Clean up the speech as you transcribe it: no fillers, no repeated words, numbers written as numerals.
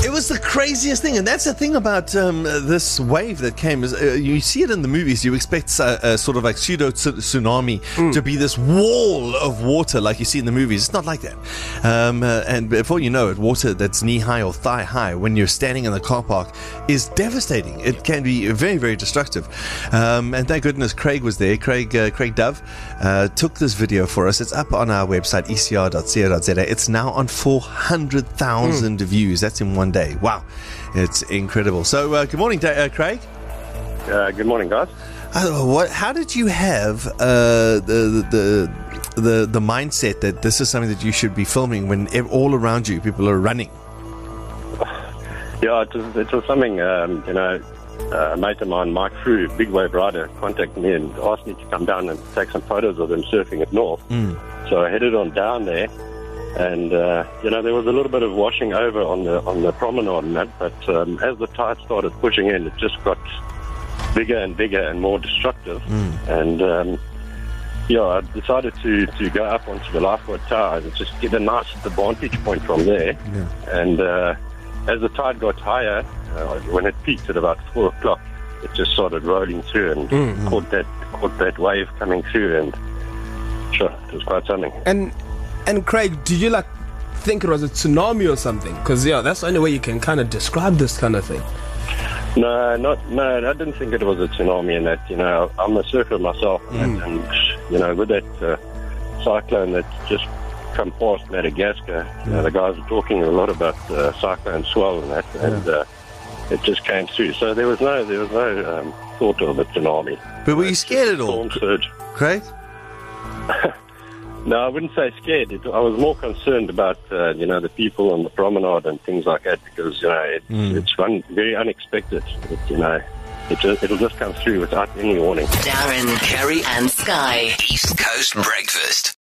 It was the craziest thing, and that's the thing about this wave that came. Is you see it in the movies, you expect a sort of like pseudo tsunami to be this wall of water like you see in the movies. It's not like that. And before you know it, water that's knee high or thigh high when you're standing in the car park is devastating. It can be very, very destructive. And thank goodness Craig was there. Craig Dove took this video for us. It's up on our website, ecr.co.za. It's now on 400,000 views. That's in one day. Wow, it's incredible. So good morning, Craig. Good morning, guys. How did you have the mindset that this is something that you should be filming when all around you people are running? Yeah, it was something. A mate of mine, Mike Frew, big wave rider, contacted me and asked me to come down and take some photos of them surfing at North. So I headed on down there. And, there was a little bit of washing over on the promenade and that, but as the tide started pushing in, it just got bigger and bigger and more destructive. And, I decided to go up onto the lifeboat tower and just get a nice vantage point from there. Yeah. And as the tide got higher, when it peaked at about 4 o'clock, it just started rolling through and caught that wave coming through, and sure, it was quite something. And Craig, did you think it was a tsunami or something? Because that's the only way you can kind of describe this kind of thing. No, I didn't think it was a tsunami. And that, I'm a surfer myself, and with that cyclone that just come past Madagascar, the guys were talking a lot about cyclone swell and that, and it just came through. So there was no thought of a tsunami. But were you scared at all, storm surge, Craig? No, I wouldn't say scared. I was more concerned about, the people on the promenade and things like that, because, it's very unexpected. It'll just come through without any warning. Darren, Kerry and Sky. East Coast Breakfast.